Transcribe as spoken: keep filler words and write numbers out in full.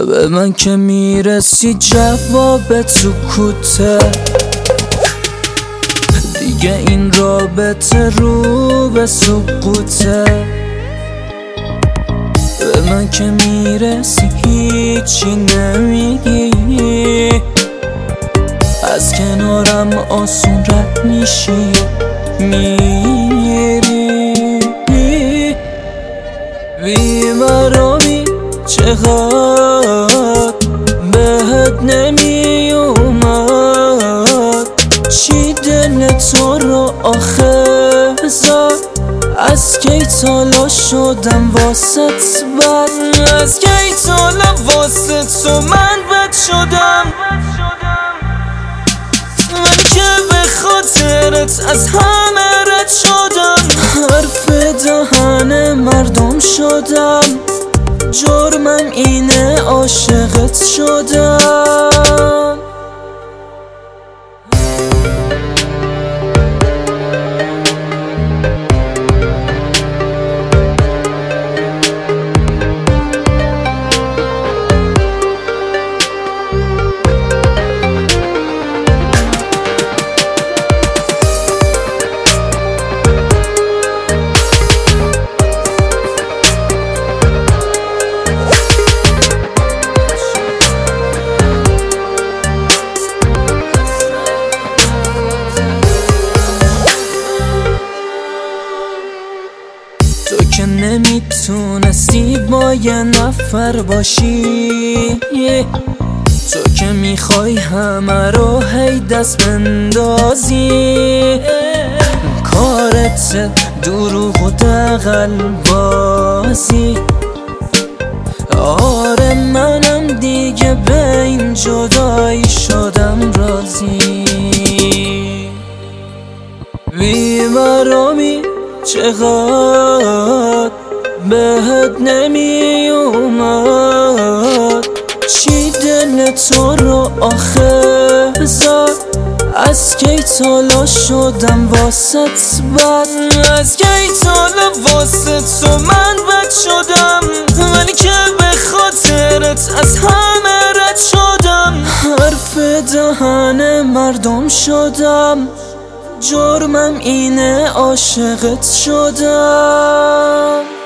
به من که میرسی جواب تو کوته، دیگه این رابطه رو به سقوطه. به من که میرسی هیچی نمیگی، از کنارم آسون رد میشی میری. بیمرامی چقدر بهت نمی اومد، چی دل تو رو آخه زد؟ از کی تالا شدم واسط بد، از کی تالا واسه تو من بد شدم. من که به خاطرت از همه رد شدم، حرف دهن مردم شدم، جرمم اینه عاشقت شدم. تو که نمیتونستی با یه نفر باشی، تو که میخوای همه رو هی دست بندازی، کارت دروغ و دغل بازی. آره منم دیگه به این جدایی شدم راضی. بیمرامی چقدر بهت نمی اومد، چی دل تو رو آخه زد؟ از کی تالا شدم واسط بد، از کی تالا واسه تو من بد شدم. ولی که به خاطرت از همه رد شدم، حرف دهن مردم شدم، جرمم اینه عاشقت شدم.